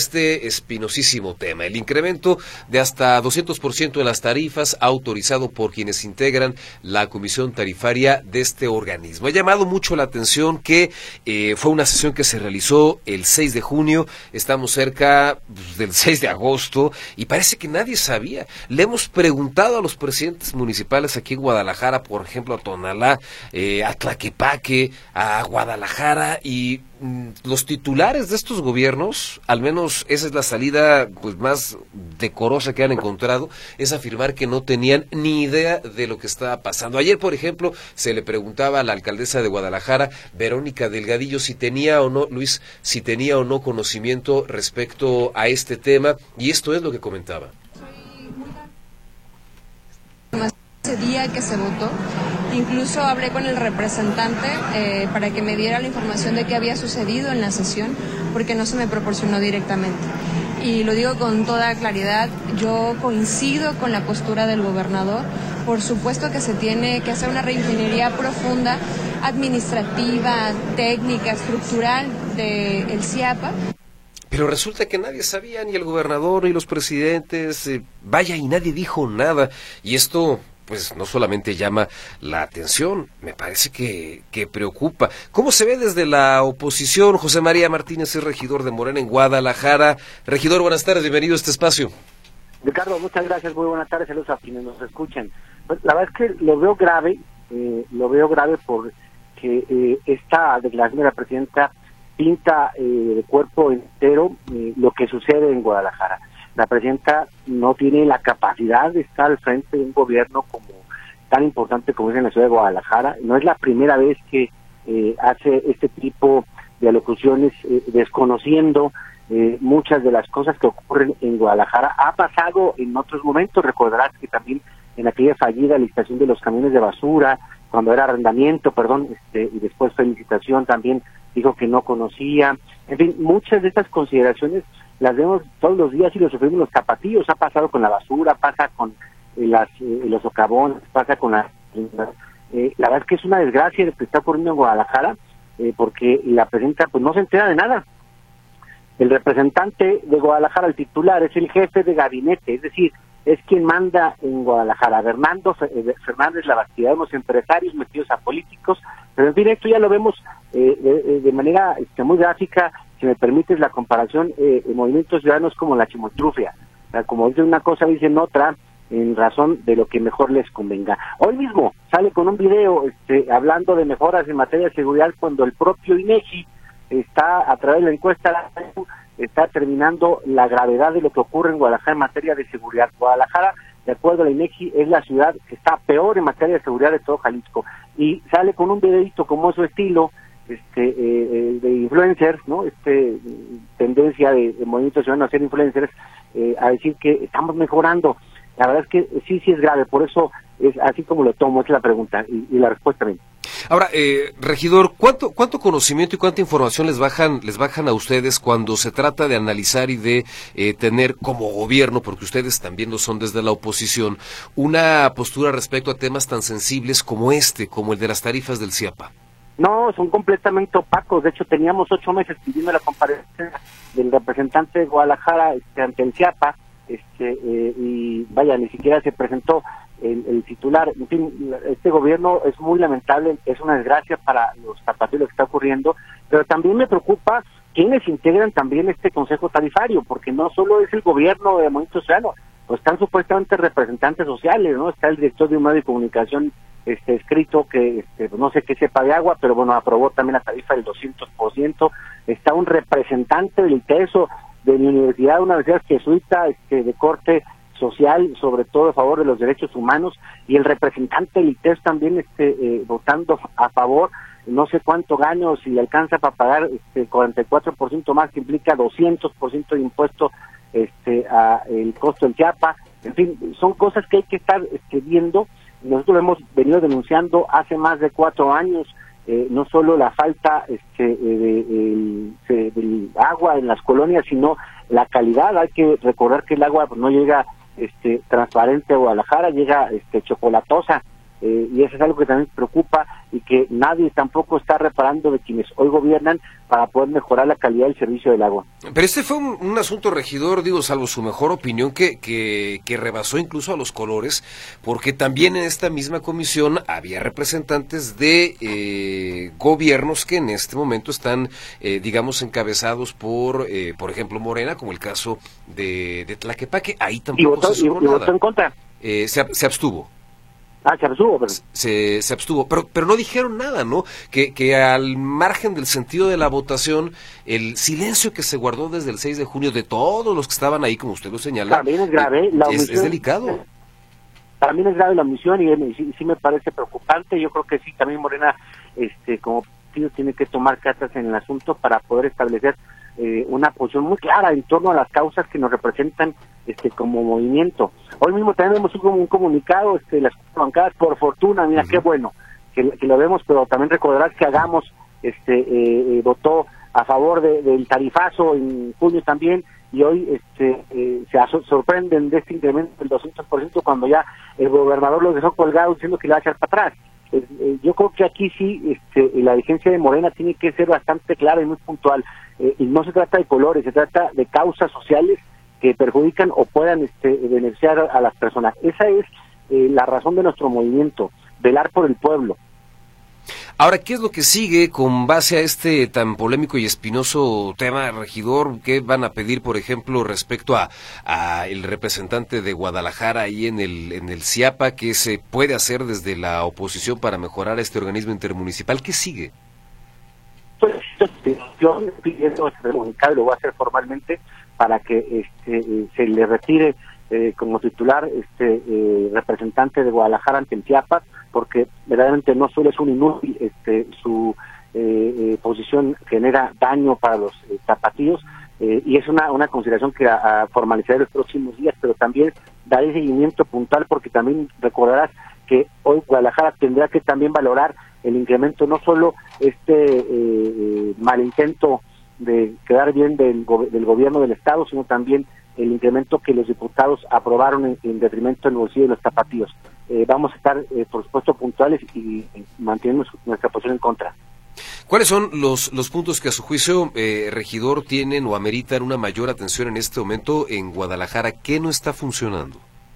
Este espinosísimo tema, el incremento de hasta 200% de las tarifas autorizado por quienes integran la comisión tarifaria de este organismo. Ha llamado mucho la atención que fue una sesión que se realizó el 6 de junio, estamos cerca del 6 de agosto y parece que nadie sabía. Le hemos preguntado a los presidentes municipales aquí en Guadalajara, por ejemplo a Tonalá, a Tlaquepaque, a Guadalajara y los titulares de estos gobiernos, al menos esa es la salida pues más decorosa que han encontrado, es afirmar que no tenían ni idea de lo que estaba pasando. Ayer, por ejemplo, se le preguntaba a la alcaldesa de Guadalajara, Verónica Delgadillo, si tenía o no, Luis, si tenía o no conocimiento respecto a este tema, y esto es lo que comentaba. Ese día que se votó, incluso hablé con el representante para que me diera la información de qué había sucedido en la sesión, porque no se me proporcionó directamente. Y lo digo con toda claridad, yo coincido con la postura del gobernador. Por supuesto que se tiene que hacer una reingeniería profunda, administrativa, técnica, estructural del CIAPA. Pero resulta que nadie sabía, ni el gobernador, ni los presidentes, vaya, y nadie dijo nada. Y esto, pues, no solamente llama la atención, me parece que preocupa. ¿Cómo se ve desde la oposición? José María Martínez es regidor de Morena en Guadalajara. Regidor, buenas tardes, bienvenido a este espacio. Ricardo, muchas gracias, muy buenas tardes, saludos a quienes nos escuchan. Pues, la verdad es que lo veo grave porque esta declaración de la presidenta pinta de cuerpo entero lo que sucede en Guadalajara. La presidenta no tiene la capacidad de estar al frente de un gobierno como tan importante como es en la ciudad de Guadalajara. No es la primera vez que hace este tipo de alocuciones desconociendo muchas de las cosas que ocurren en Guadalajara. Ha pasado en otros momentos, recordarás que también en aquella fallida licitación de los camiones de basura, cuando era arrendamiento, y después fue licitación, también dijo que no conocía. En fin, muchas de estas consideraciones las vemos todos los días y lo sufrimos los tapatíos. Ha pasado con la basura, pasa con los socavones, pasa con la verdad es que es una desgracia lo que está ocurriendo en Guadalajara, porque la presidenta pues no se entera de nada. El representante de Guadalajara, el titular, es el jefe de gabinete, es decir, es quien manda en Guadalajara. Fernando Fernández Labastida, unos empresarios metidos a políticos, pero en fin, esto ya lo vemos de manera muy gráfica. Si me permites la comparación, movimientos ciudadanos como la chimotrufia, o sea, como dicen una cosa, dicen otra, en razón de lo que mejor les convenga. Hoy mismo sale con un video hablando de mejoras en materia de seguridad, cuando el propio INEGI está, a través de la encuesta, está determinando la gravedad de lo que ocurre en Guadalajara en materia de seguridad. Guadalajara, de acuerdo a la INEGI, es la ciudad que está peor en materia de seguridad de todo Jalisco. Y sale con un videito como es su estilo, de influencers, ¿no? Tendencia de movimientos ciudadanos a ser influencers, a decir que estamos mejorando. La verdad es que sí es grave, por eso es así como lo tomo, es la pregunta y la respuesta también. Ahora, regidor, ¿cuánto conocimiento y cuánta información les bajan a ustedes cuando se trata de analizar y de tener como gobierno, porque ustedes también lo son desde la oposición, una postura respecto a temas tan sensibles como como el de las tarifas del CIAPA? No, son completamente opacos. De hecho, teníamos 8 meses pidiendo la comparecencia del representante de Guadalajara ante el CIAPA, y vaya, ni siquiera se presentó el titular. En fin, este gobierno es muy lamentable, es una desgracia para los tapatíos lo que está ocurriendo, pero también me preocupa quienes integran también este consejo tarifario, porque no solo es el gobierno de Movimiento Ciudadano, pues están supuestamente representantes sociales, ¿no? Está el director de un medio de comunicación escrito que no sé qué sepa de agua, pero bueno, aprobó también la tarifa del 200%. Está un representante del ITESO, de mi universidad, una universidad jesuita, de corte social, sobre todo a favor de los derechos humanos, y el representante del ITES también votando a favor. No sé cuánto gane o si le alcanza para pagar 44% más, que implica 200% de impuesto a el costo del CIAPA. En fin, son cosas que hay que estar viendo. Nosotros lo hemos venido denunciando hace más de 4 años, no solo la falta del agua en las colonias, sino la calidad. Hay que recordar que el agua no llega transparente a Guadalajara, llega chocolatosa. y eso es algo que también preocupa y que nadie tampoco está reparando de quienes hoy gobiernan para poder mejorar la calidad del servicio del agua. Pero este fue un asunto, regidor, digo, salvo su mejor opinión, que rebasó incluso a los colores, porque también en esta misma comisión había representantes de gobiernos que en este momento están, digamos, encabezados por ejemplo, Morena, como el caso de Tlaquepaque. Ahí tampoco se supo nada. ¿Votó en contra? Se abstuvo. Se abstuvo, pero... Se abstuvo, pero no dijeron nada, ¿no? Que al margen del sentido de la votación, el silencio que se guardó desde el 6 de junio de todos los que estaban ahí, como usted lo señala, también es grave, es delicado. También es grave la omisión y sí me parece preocupante. Yo creo que sí, también Morena, como partido, tiene que tomar cartas en el asunto para poder establecer una posición muy clara en torno a las causas que nos representan como movimiento. Hoy mismo también vemos un comunicado, las bancadas, por fortuna, mira, qué bueno que lo vemos, pero también recordarás que Hagamos votó a favor del tarifazo en junio también, y hoy se sorprenden de este incremento del 200% cuando ya el gobernador los dejó colgados diciendo que le va a echar para atrás. Yo creo que aquí sí la vigencia de Morena tiene que ser bastante clara y muy puntual, y no se trata de colores, se trata de causas sociales que perjudican o puedan beneficiar a las personas. Esa es la razón de nuestro movimiento, velar por el pueblo. Ahora, ¿qué es lo que sigue con base a este tan polémico y espinoso tema, regidor? ¿Qué van a pedir, por ejemplo, respecto a el representante de Guadalajara ahí en el CIAPA? ¿Qué se puede hacer desde la oposición para mejorar este organismo intermunicipal? ¿Qué sigue? Yo pidiendo este comunicado, lo voy a hacer formalmente para que se le retire como titular representante de Guadalajara ante el CIAPA, porque verdaderamente no solo es un inútil, su posición genera daño para los tapatíos, y es una consideración que a formalizar en los próximos días, pero también daré seguimiento puntual, porque también recordarás que hoy Guadalajara tendrá que también valorar el incremento, no solo mal intento de quedar bien del gobierno del estado, sino también el incremento que los diputados aprobaron en detrimento del bolsillo de los tapatíos. Vamos a estar, por supuesto, puntuales y mantenemos nuestra posición en contra. ¿Cuáles son los puntos que a su juicio, regidor, tienen o ameritan una mayor atención en este momento en Guadalajara? ¿Qué no está funcionando?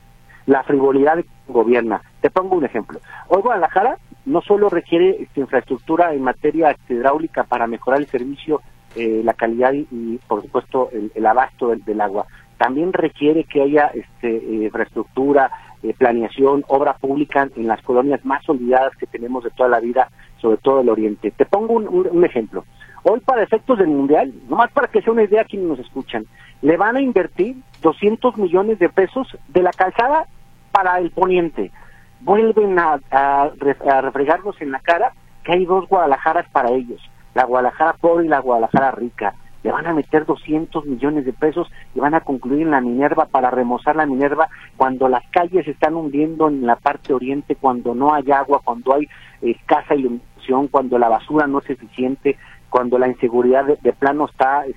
La frivolidad que gobierna. Te pongo un ejemplo. Hoy Guadalajara no solo requiere infraestructura en materia hidráulica para mejorar el servicio, la calidad y por supuesto el abasto del agua. También requiere que haya infraestructura, planeación, obra pública en las colonias más olvidadas que tenemos de toda la vida, sobre todo el oriente. Te pongo un ejemplo. Hoy, para efectos del mundial, nomás para que sea una idea a quienes nos escuchan, le van a invertir 200 millones de pesos de la calzada para el poniente. Vuelven a refregarnos en la cara que hay dos Guadalajaras para ellos, la Guadalajara pobre y la Guadalajara rica. Le van a meter 200 millones de pesos y van a concluir en la Minerva para remozar la Minerva cuando las calles se están hundiendo en la parte oriente, cuando no hay agua, cuando hay escasa iluminación, cuando la basura no es eficiente, cuando la inseguridad de plano está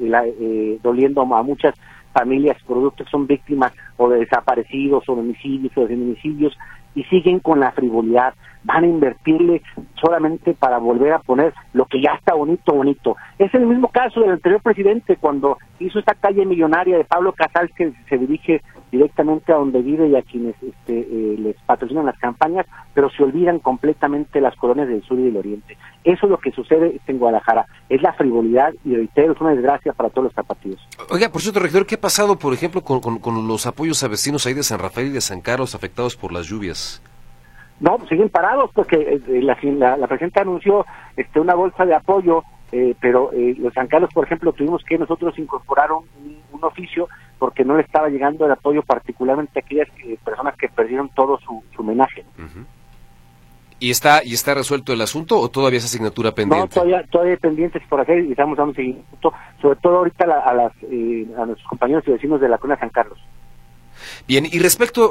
doliendo a muchas familias, productos que son víctimas o de desaparecidos o de homicidios o de feminicidios, y siguen con la frivolidad. Van a invertirle solamente para volver a poner lo que ya está bonito. Es el mismo caso del anterior presidente cuando hizo esta calle millonaria de Pablo Casals, que se dirige directamente a donde vive y a quienes les patrocinan las campañas, pero se olvidan completamente las colonias del sur y del oriente. Eso es lo que sucede en Guadalajara, es la frivolidad, y reitero, es una desgracia para todos los tapatíos. Oiga, por cierto, regidor, ¿qué ha pasado, por ejemplo, con los apoyos a vecinos ahí de San Rafael y de San Carlos afectados por las lluvias? No, siguen parados porque la presidenta anunció una bolsa de apoyo, pero los San Carlos, por ejemplo, tuvimos que nosotros incorporar un oficio porque no le estaba llegando el apoyo, particularmente a aquellas personas que perdieron todo su homenaje. Uh-huh. ¿Y está resuelto el asunto o todavía es asignatura pendiente? No, todavía hay pendientes por hacer y estamos dando seguimiento, sobre todo ahorita a nuestros compañeros y vecinos de la colonia San Carlos. Bien, y respecto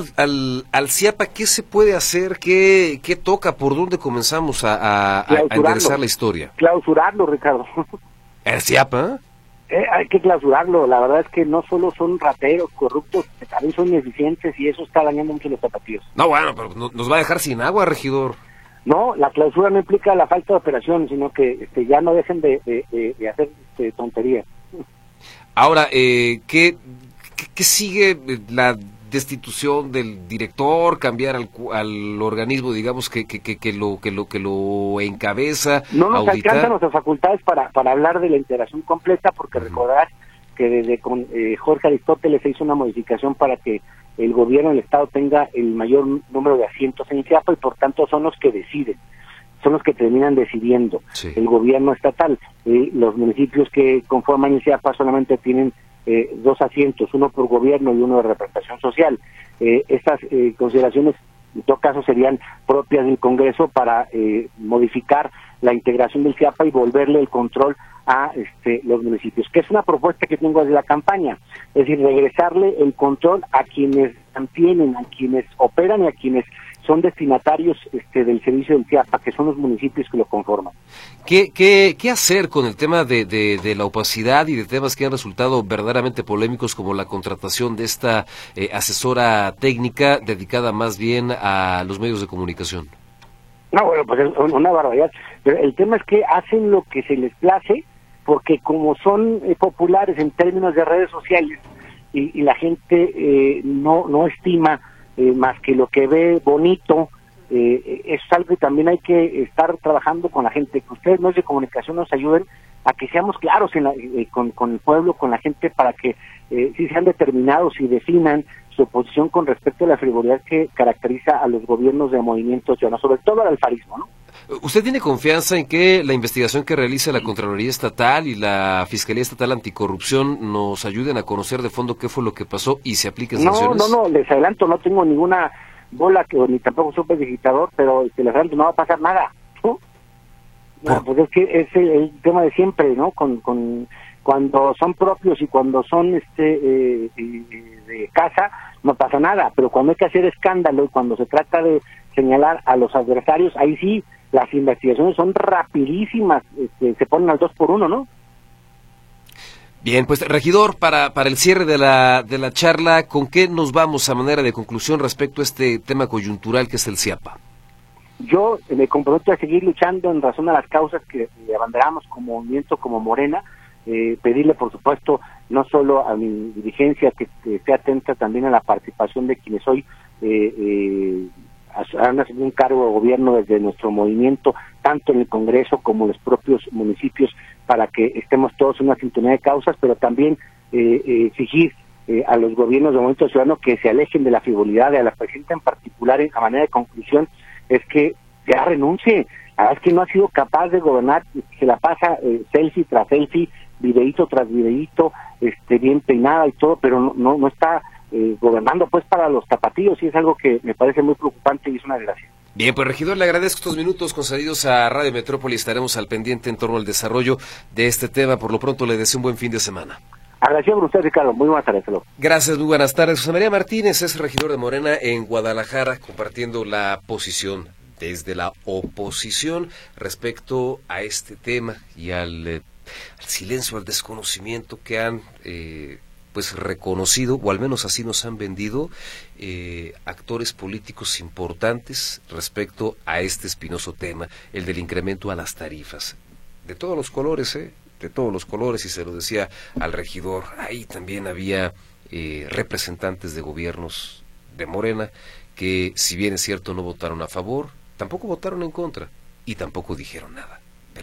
al CIAPA, ¿qué se puede hacer? ¿Qué toca? ¿Por dónde comenzamos a enderezar la historia? Clausurarlo, Ricardo. ¿El CIAPA? Hay que clausurarlo. La verdad es que no solo son rateros, corruptos, también son ineficientes y eso está dañando mucho los tapatíos. No, bueno, pero nos va a dejar sin agua, regidor. No, la clausura no implica la falta de operación, sino que ya no dejen de hacer tonterías. Ahora, ¿qué sigue? ¿La destitución del director, cambiar al organismo, digamos, que lo encabeza? No nos auditar? alcanzan nuestras facultades para hablar de la integración completa, porque recordarás que desde con Jorge Aristóteles se hizo una modificación para que el gobierno del Estado tenga el mayor número de asientos en Chiapas y por tanto son los que deciden, son los que terminan decidiendo. Sí. El gobierno estatal. Los municipios que conforman el Chiapas solamente tienen 2 asientos, uno por gobierno y uno de representación social. Estas consideraciones en todo caso serían propias del Congreso para modificar la integración del Chiapas y volverle el control a los municipios, que es una propuesta que tengo desde la campaña, es decir, regresarle el control a quienes mantienen, a quienes operan y a quienes son destinatarios del servicio del Chiapas, que son los municipios que lo conforman. ¿Qué hacer con el tema de la opacidad y de temas que han resultado verdaderamente polémicos, como la contratación de esta asesora técnica dedicada más bien a los medios de comunicación? No, bueno, pues es una barbaridad. Pero el tema es que hacen lo que se les place, porque como son populares en términos de redes sociales y la gente no estima más que lo que ve bonito, es algo que también hay que estar trabajando con la gente, que ustedes medios de comunicación nos ayuden a que seamos claros con el pueblo, con la gente, para que sí sean determinados y definan su posición con respecto a la frivolidad que caracteriza a los gobiernos de Movimiento Ciudadano, sobre todo al alfarismo, ¿no? ¿Usted tiene confianza en que la investigación que realiza la Contraloría Estatal y la Fiscalía Estatal Anticorrupción nos ayuden a conocer de fondo qué fue lo que pasó y se apliquen sanciones? No, les adelanto, no tengo ninguna bola ni tampoco soy digitador, pero les adelanto, no va a pasar nada, ¿no? No, pues es que es el tema de siempre, ¿no? Cuando son propios y cuando son de casa, no pasa nada, pero cuando hay que hacer escándalo y cuando se trata de señalar a los adversarios, ahí sí las investigaciones son rapidísimas, se ponen al 2 por 1, ¿no? Bien, pues regidor, para el cierre de la charla, ¿con qué nos vamos a manera de conclusión respecto a este tema coyuntural que es el CIAPA? Yo me comprometo a seguir luchando en razón a las causas que abanderamos como movimiento, como Morena, pedirle por supuesto no solo a mi dirigencia que esté atenta también a la participación de quienes hoy han asumido un cargo de gobierno desde nuestro movimiento, tanto en el Congreso como en los propios municipios, para que estemos todos en una sintonía de causas, pero también exigir a los gobiernos de Movimiento Ciudadano que se alejen de la frivolidad, de la presidenta en particular, a manera de conclusión, es que ya renuncie. La verdad es que no ha sido capaz de gobernar, se la pasa selfie tras selfie, videíto tras videíto, bien peinada y todo, pero no está gobernando pues para los tapatíos, y es algo que me parece muy preocupante y es una desgracia. Bien, pues regidor, le agradezco estos minutos concedidos a Radio Metrópoli. Estaremos al pendiente en torno al desarrollo de este tema. Por lo pronto le deseo un buen fin de semana. Agradecido por usted, Ricardo. Muy buenas tardes. Gracias, muy buenas tardes. José María Martínez es regidor de Morena en Guadalajara, compartiendo la posición desde la oposición respecto a este tema y al silencio, al desconocimiento que han pues reconocido, o al menos así nos han vendido, actores políticos importantes respecto a este espinoso tema, el del incremento a las tarifas. De todos los colores, de todos los colores, y se lo decía al regidor, ahí también había representantes de gobiernos de Morena que, si bien es cierto, no votaron a favor, tampoco votaron en contra y tampoco dijeron nada.